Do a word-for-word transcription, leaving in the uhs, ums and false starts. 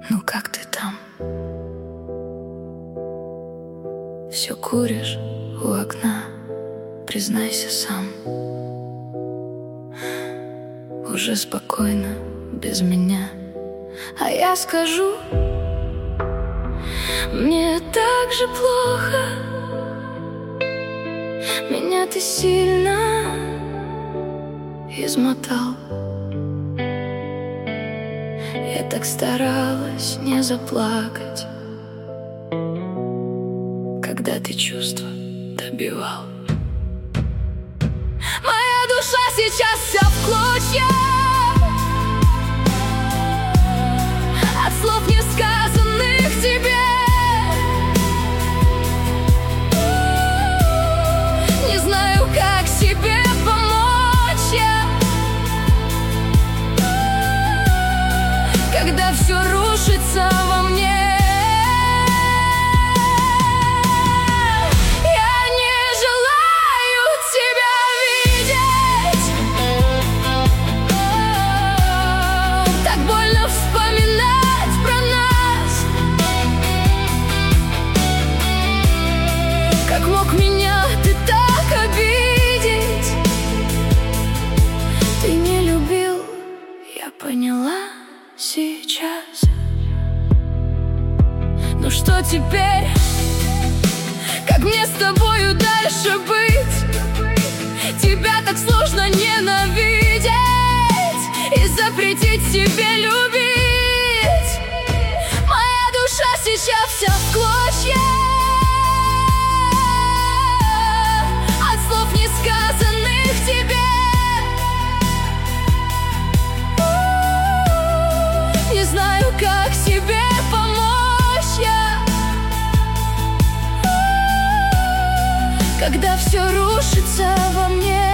Ну как ты там? Все куришь у окна, признайся сам. Уже спокойно, без меня. А я скажу: мне так же плохо, меня ты сильно измотал. Я так старалась не заплакать, когда ты чувства добивал. Моя душа сейчас вся в клочья от слов, не сказанных тебе. Не знаю, как себе помочь я, когда все рушится во мне. Как мог меня ты так обидеть? Ты не любил, я поняла сейчас. Ну что теперь? Как мне с тобою дальше быть? Тебя так сложно ненавидеть и запретить себе любить. Моя душа сейчас вся в клочья сказанных тебе. Не знаю, как себе помочь я, когда все рушится во мне.